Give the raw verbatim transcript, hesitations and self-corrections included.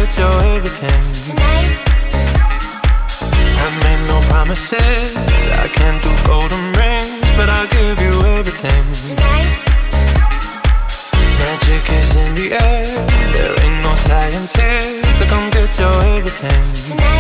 get your everything. Tonight, I made no promises, I can't do golden rings, but I'll give you everything. tonight, Magic is in the air, there ain't no science here, so come get your everything. tonight.